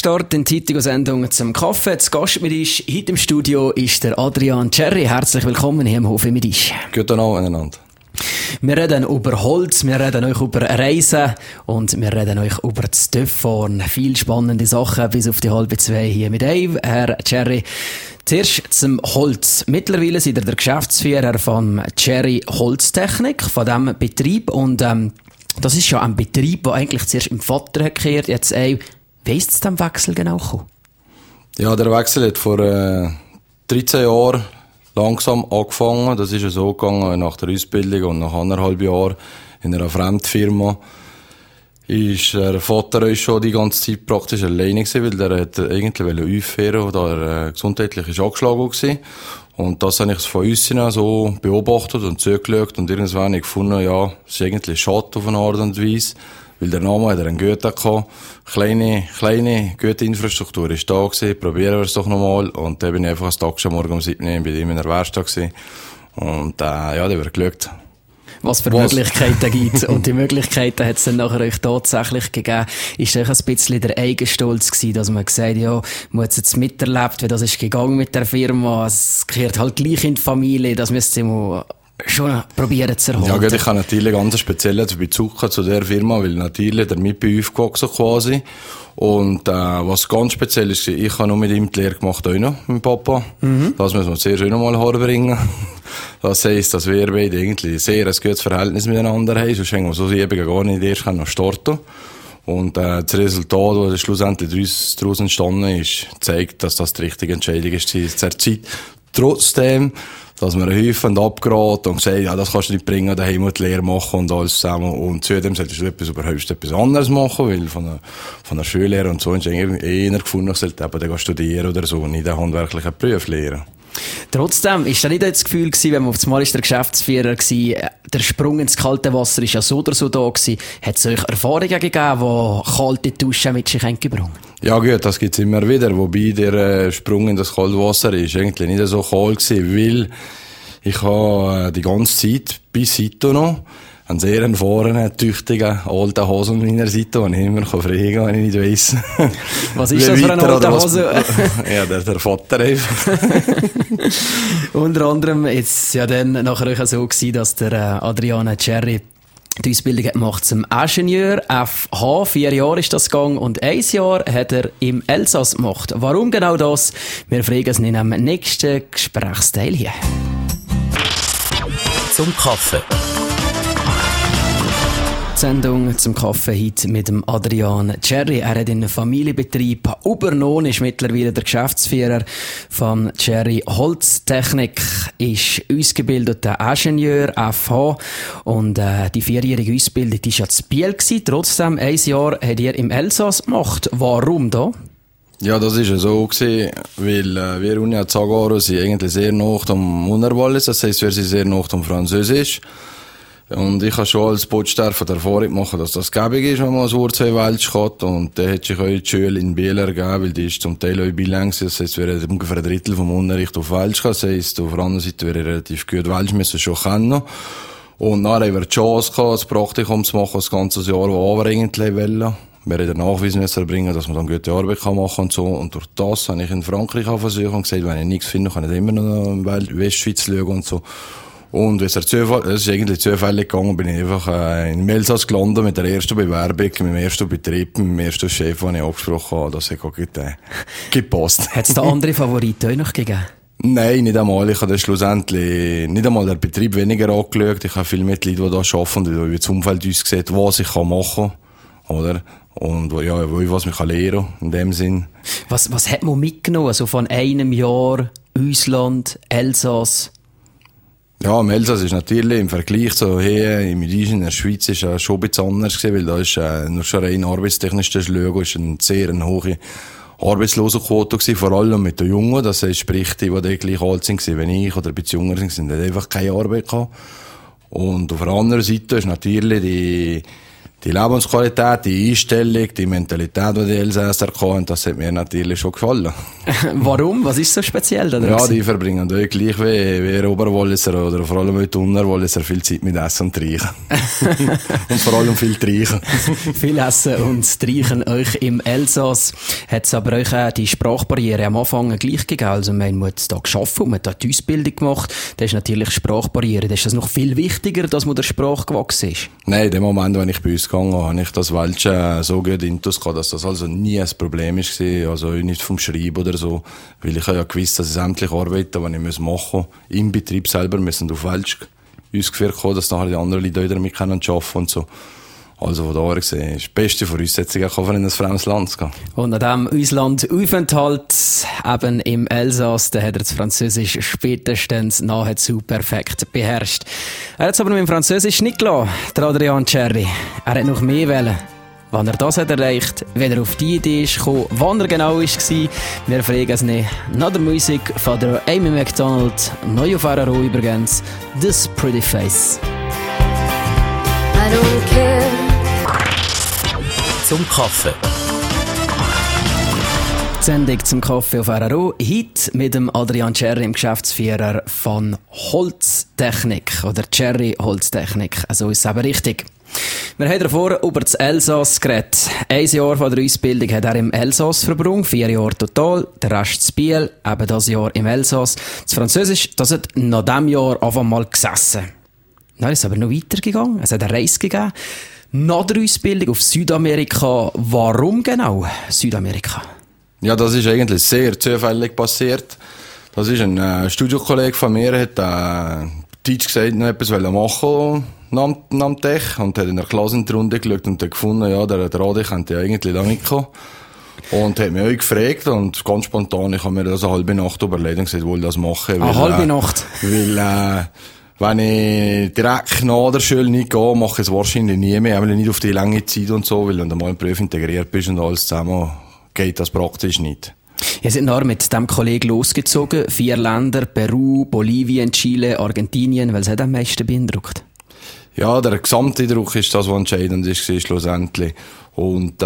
Start in die heutige Sendung zum Kaffee. Zu Gast mit uns heute im Studio ist der Adrian Cherry. Herzlich willkommen hier im Hof mit uns. Guten Abend miteinander. Wir reden über Holz, wir reden euch über Reisen und wir reden euch über das Töpffahren. Viel spannende Sachen bis auf die 1:30 hier mit Dave, Herr Cherry. Zuerst zum Holz. Mittlerweile seid ihr der Geschäftsführer von Cherry Holztechnik, von diesem Betrieb. Und das ist ja ein Betrieb, der eigentlich zuerst im Vater hat gekehrt. Jetzt, wie ist es dem Wechsel genau gekommen? Ja, der Wechsel hat vor 13 Jahren langsam angefangen. Das ist ja so gegangen, nach der Ausbildung und nach 1,5 Jahren in einer Fremdfirma ist der Vater schon die ganze Zeit praktisch alleine gewesen, weil der hat eigentlich aufhören, da er gesundheitlich ist angeschlagen war. Und das habe ich von außen so beobachtet und zugeschaut und irgendwann habe ich gefunden, ja, es ist eigentlich schade auf eine Art und Weise, weil der Name hat einen Goethe gehabt. Kleine, gute Infrastruktur ist da gewesen. Probieren wir es doch nochmal. Und dann bin ich einfach am Tag schon morgen um 7 Uhr bei ihm in der Werkstatt gewesen. Und, ja, der wird geschaut. Was für Möglichkeiten gibt. Und die Möglichkeiten hat es dann nachher euch tatsächlich gegeben. Ist euch ein bisschen der Eigenstolz gewesen, dass man gesagt hat, ja, man hat es jetzt miterlebt, wie das ist gegangen mit der Firma. Es gehört halt gleich in die Familie, das müsst ihr mal schon probieren zu erhalten. Ja gut, ich habe natürlich ganz speziellen Bezug zu der Firma, weil natürlich der mit bei aufgewachsen quasi. Und was ganz speziell ist, ich habe noch mit ihm die Lehre gemacht, auch noch, mit Papa. Das müssen wir sehr schön mal herbringen. Das heisst, dass wir beide eigentlich sehr ein gutes Verhältnis miteinander haben, sonst hängen wir so eben gar nicht erst noch starten. Und das Resultat, das schlussendlich daraus entstanden ist, zeigt, dass das die richtige Entscheidung ist zur Zeit. Trotzdem, dass wir häufig abgeraten und gesagt, ja, das kannst du nicht bringen, daheim die Lehre machen und alles zusammen. Und zudem solltest du etwas anderes machen, weil von der Schullehre und so hast du eher gefunden, ich sollte eben studieren oder so, nicht einen handwerklichen Beruf lehren. Trotzdem, ist da nicht das Gefühl gewesen, wenn man auf das Mal ist der Geschäftsführer gewesen, der Sprung ins kalte Wasser ist ja so oder so da gewesen, hat es euch Erfahrungen gegeben, die kalte Duschen mit sich gebracht haben? Ja gut, das gibt's immer wieder, wobei der Sprung in das kalte Wasser ist eigentlich nicht so kalt gewesen, weil ich habe die ganze Zeit bis heute noch einen sehr erfahrenen, tüchtigen alten Hase an meiner Seite, den ich immer fragen kann, wenn ich nicht weiss. Was ist das für ein alter Hase? Ja, der Vater einfach. Unter anderem ist es ja dann nachher auch so gewesen, dass der Adrian Cherry die Ausbildung gemacht zum Ingenieur FH. 4 Jahre ist das gegangen und 1 Jahr hat er im Elsass gemacht. Warum genau das? Wir fragen es in einem nächsten Gesprächsteil hier. Zum Kaffee. Sendung zum Kaffee heute mit dem Adrian Cherry. Er hat in einem Familienbetrieb übernommen, ist mittlerweile der Geschäftsführer von Cherry Holztechnik, ist ausgebildeter Ingenieur FH und die 4-jährige Ausbildung war ja zu Biel gewesen. Trotzdem 1 Jahr hat er im Elsass gemacht. Warum da? Ja, das ist ja so gewesen, weil wir Uni Zagaro sind eigentlich sehr nah am Unterwallis, das heisst, wir sind sehr nah am Französisch. Und ich habe schon als Botschafter von der Erfahrung gemacht, dass das gäbig ist, wenn man so 2 Welsch hat. Und dann hätte ich auch die Schule in Biel ergeben, weil die ist zum Teil auch bilang. Das heisst, wir hätten ungefähr 1/3 vom Unterricht auf Welsch gehabt. Das heisst, auf der anderen Seite wäre relativ gut Welsch müssen schon kennen. Und dann haben wir die Chance gehabt, das Praktikum zu machen, das ganze Jahr, wo wir eigentlich wollen. Wir hätten den Nachweis müssen erbringen, dass man dann gute Arbeit machen kann und so. Und durch das habe ich in Frankreich versucht und gesagt, wenn ich nichts finde, kann ich immer noch in Westschweiz schauen und so. Und es ist eigentlich zufällig gegangen, bin ich einfach in Elsass gelandet mit der ersten Bewerbung, mit dem ersten Betrieb, mit dem ersten Chef, den ich abgesprochen habe. Das hat gut gepasst. Hat es da andere Favoriten noch gegeben? Nein, nicht einmal. Ich habe dann schlussendlich nicht einmal den Betrieb weniger angeschaut. Ich habe viele Mitglieder, die da arbeiten und wie das Umfeld uns sieht, was ich machen kann, oder? Und ja, was mich lernen kann, in dem Sinn. Was hat man mitgenommen? Also von einem Jahr Ausland, Elsass? Ja, im Elsass ist natürlich im Vergleich zu hier im Deutschen in der Schweiz ist schon ein bisschen anders gewesen, weil da ist nur schon rein arbeitstechnisch das Schauen, ist eine sehr hohe Arbeitslosenquote gewesen, vor allem mit den Jungen. Das heisst, sprich, die gleich alt sind wie ich oder ein bisschen jünger sind, haben einfach keine Arbeit gehabt. Und auf der anderen Seite ist natürlich die Lebensqualität, die Einstellung, die Mentalität, die Elsässer hatten, das hat mir natürlich schon gefallen. Warum? Was ist so speziell daran? Ja, die verbringen dort gleich wie Oberwalliser oder vor allem die Unterwalliser viel Zeit mit Essen und Trinken. Und vor allem viel Trinken. Viel Essen und Trinken euch im Elsass. Hat es aber euch auch die Sprachbarriere am Anfang gleich gegeben? Also man hat da gearbeitet und man hat die Ausbildung gemacht. Das ist natürlich Sprachbarriere. Das ist das noch viel wichtiger, dass man der Sprache gewachsen ist? Nein, in dem Moment, wenn ich bei uns gegangen habe, habe ich das Welche so gut intus gehabt, dass das also nie ein Problem war. Also nicht vom Schreiben oder so. Weil ich habe ja gewusst, dass ich sämtliche Arbeiten, die ich machen muss, im Betrieb selber müssen auf Welsch ausgeführt kommen, dass nachher die anderen Leute wieder mit arbeiten können und so. Also von daher gesehen, ist die beste Voraussetzung, auch in ein fremdes Land zu gehen. Und an diesem Auslandaufenthalt, eben im Elsass, da hat er das Französisch spätestens nahezu perfekt beherrscht. Er hat es aber mit dem Französisch nicht gelassen, der Adrian Cherry. Er hat noch mehr wollen. Wann er das hat erreicht, wenn er auf die Idee ist gekommen, wann er genau war, wir fragen es nicht. Nach der Musik von der Amy McDonald, neu auf RRO übrigens, This Pretty Face. I don't care. Zum Kaffee. Die Sendung zum Kaffee auf RRO. Heute mit dem Adrian Cherry, dem Geschäftsführer von Holztechnik. Oder Cherry Holztechnik. Also ist es eben richtig. Wir haben davor über das Elsass geredet. 1 Jahr von der Ausbildung hat er im Elsass verbrungen, 4 Jahre total. Der Rest in Biel, eben das Jahr im Elsass. Das Französisch, das hat nach diesem Jahr einfach mal gesessen. Dann ist es aber noch weitergegangen. Es hat eine Reise gegeben. Nach der Ausbildung auf Südamerika. Warum genau Südamerika? Ja, das ist eigentlich sehr zufällig passiert. Das ist ein Studiokollege von mir, hat Deutsch gesagt, noch etwas machen nach dem Tech und hat in der Klasse in die Runde geschaut und hat gefunden, ja, der Adi könnte ja eigentlich da mitkommen. Und hat mich auch gefragt und ganz spontan, ich habe mir das eine halbe Nacht überlegt und gesagt, ich will das machen. Eine halbe Nacht? Weil, wenn ich direkt nach der Schule nicht gehe, mache ich es wahrscheinlich nie mehr, aber nicht auf die lange Zeit und so, weil wenn du mal im Beruf integriert bist und alles zusammen, geht das praktisch nicht. Ihr seid nachher mit diesem Kollegen losgezogen, 4 Länder, Peru, Bolivien, Chile, Argentinien. Was hat am meisten beeindruckt? Ja, der Gesamteindruck ist das, was entscheidend ist, schlussendlich. Und,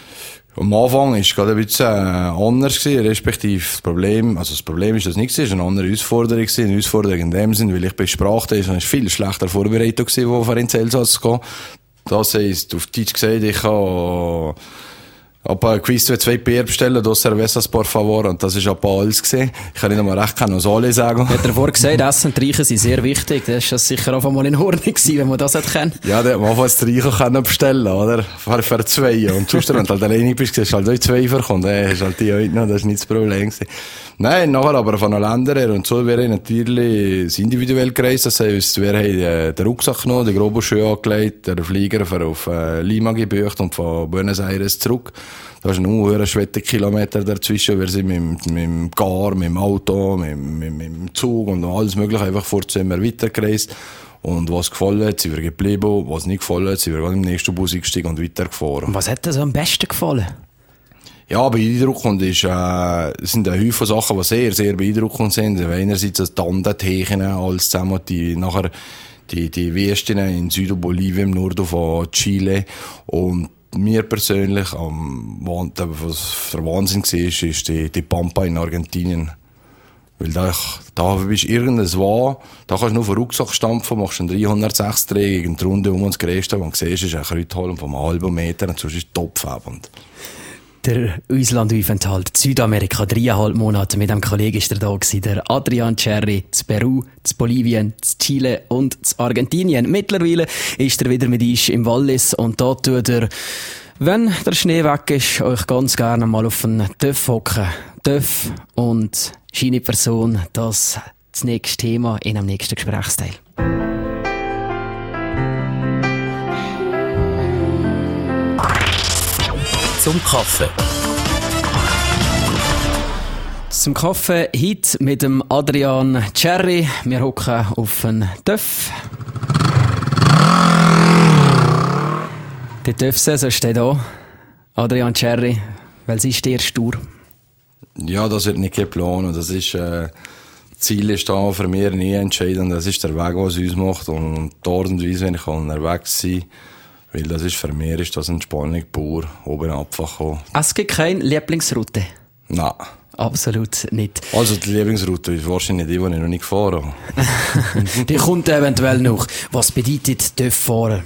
am Anfang ist es gerade ein bisschen anders gewesen, respektive das Problem ist das nicht gewesen, es war eine andere Herausforderung gewesen, eine Herausforderung in dem Sinn, weil ich bei Sprache, das war viel schlechter vorbereitet gewesen, wo wir ins Elsass zu gehen. Das heisst, auf Deutsch gesagt, ich habe gewusst, 2 Bier bestellen, dos cervezas por favor, und das ist alles gesehen. Ich kann nicht einmal recht keine Sole sagen. Hat er vorher gesagt, Essen und Trinken sind sehr wichtig. Das ist das sicher auch einmal in Ordnung gewesen, wenn man das hätte können. Ja, der hat man das Trinken können bestellen, oder? Für 2. Und sonst, wenn du halt alleine bist, hast du halt auch 2 verkommen. Hast halt die heute noch, das ist nicht das Problem gewesen. Nein, nachher aber von den Ländern her und so, wir haben natürlich individuell gereist. Das heisst, wir haben den Rucksack genommen, den Groboschuhe angelegt, den Flieger auf Lima gebucht und von Buenos Aires zurück. Da ist ein hoher Schwettenkilometer dazwischen. Wir sind mit dem Car, mit dem Auto, mit dem Zug und alles mögliche einfach immer weitergereist. Und was gefallen hat, sind wir geblieben. Was nicht gefallen hat, sind wir im nächsten Bus eingestiegen und weitergefahren. Und was hat dir so am besten gefallen? Ja, beeindruckend es sind ein Haufen Sachen, die sehr, sehr beeindruckend sind. Einerseits das Tandeteichen, alles zusammen, die Wüsten in Südbolivien, im Norden von Chile. Und mir persönlich, was der Wahnsinn war, ist die Pampa in Argentinien. Weil da bist du irgendwas, da kannst du nur auf den Rucksack stampfen, machst einen 306-Dreh gegen die Runde um uns Gräste, und siehst, ist ein Kreuzholm von einem halben Meter, und sonst ist es topfäbend. Der Auslandaufenthalt Südamerika, 3,5 Monate mit einem Kollegen ist er da gewesen, der Adrian Cherry, zu Peru, zu Bolivien, zu Chile und zu Argentinien. Mittlerweile ist er wieder mit uns im Wallis und da tut er, wenn der Schnee weg ist, euch ganz gerne mal auf einen Töff hocken. Töff und seine Person, das nächste Thema in einem nächsten Gesprächsteil. Zum Kaffee. Zum Kaffee heute mit dem Adrian Cherry. Wir hocken auf einen Töff. Der Töff-Saison steht da. Adrian Cherry, weil sie ist die erste Tour. Ja, das wird nicht geplant. Das ist, Ziel ist da für mich nie entscheidend. Das ist der Weg, was uns macht. Und die Art und Weise, wenn ich unterwegs sein kann. Weil das ist, für mich ist das Entspannung pur, oben einfach kommen. Es gibt keine Lieblingsroute? Nein. Absolut nicht. Also die Lieblingsroute ist wahrscheinlich die ich noch nicht gefahren habe. Die kommt eventuell noch. Was bedeutet TÜV-Fahren?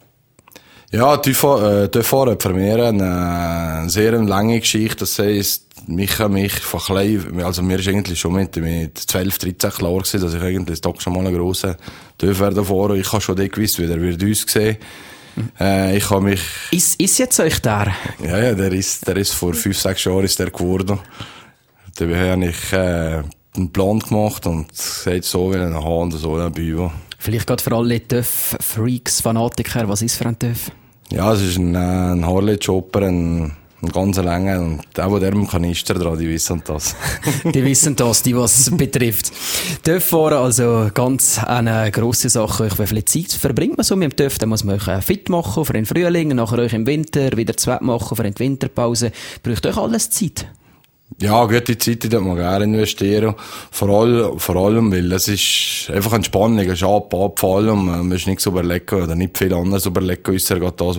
Ja, TÜV-Fahren hat für mich eine sehr lange Geschichte. Das heisst, mich von klein, also mir ist eigentlich schon mit 12, 13 klar gewesen, dass ich eigentlich doch schon mal einen grossen TÜV werde fahren. Ich habe schon gewusst, wie der wird aussehen. Ich habe mich... Ist jetzt euch der? Ja, der ist vor 5, 6 Jahren ist der geworden. Da habe ich einen Plan gemacht und gesagt, so will ich haben und so ein Büro. Vielleicht gerade für alle TÜV-Freaks, Fanatiker, was ist für ein TÜV? Ja, es ist ein Harley-Chopper, ein ganz langer, und auch der mit dem Kanister dran, die wissen das. Die wissen das, die was betrifft. TÜV fahren, also ganz eine grosse Sache. Wie viel Zeit verbringt man so mit dem TÜV? Dann muss man euch fit machen für den Frühling, nachher euch im Winter wieder zu machen für die Winterpause. Braucht euch alles Zeit? Ja, gute Zeit, die dort man gerne investieren. Vor allem, weil es ist einfach Entspannung, es ist abfallen und man muss nichts überlegen oder nicht viel anderes überlegen, außer gerade das,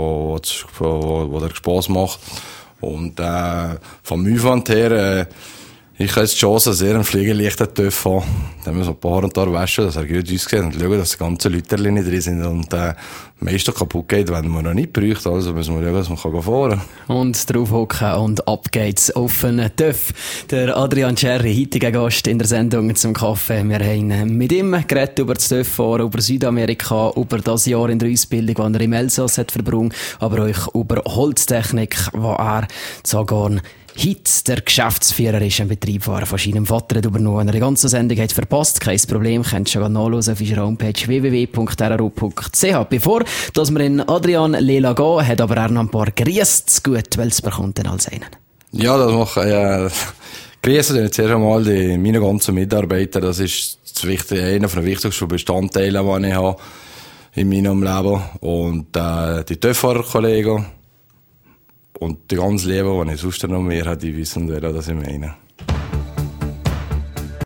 was dir Spass macht. Und, vom Aufwand her, ich habe jetzt die Chance, sehr einen fliegenleichten TÜV haben. Dann müssen wir ein paar und Tage waschen, dass er gut aussieht und schauen, dass die ganzen Leute nicht drin sind und, meistens kaputt geht, wenn man noch nicht braucht. Also müssen wir schauen, dass man fahren kann. Und drauf hocken und ab geht's auf einen TÜV. Der Adrian Cherry, heutiger Gast in der Sendung zum Kaffee. Wir haben mit ihm geredet über das TÜV-Fahren, über Südamerika, über das Jahr in der Ausbildung, das er im Elsass hat verbrungen, aber auch über Holztechnik, wo er Zagorn heute der Geschäftsführer ist, ein Betrieb, den er von seinem Vater hat übernommen. Wenn er die ganze Sendung hat verpasst, kein Problem, könnt ihr schon nachhören auf unserer Homepage www.rro.ch. Bevor dass wir in Adrian Lela gehen, hat aber er noch ein paar Grüße zu gut, weil es bekommt dann als einen. Ja, das mache ich. Grüße dann zuerst einmal meine ganzen Mitarbeiter. Das ist einer der wichtigsten Bestandteile, die ich habe in meinem Leben. Und die TÜV-Fahrer-Kollegen und die ganze Liebe, die ich sonst noch mehr habe, die wissen, dass ich meine.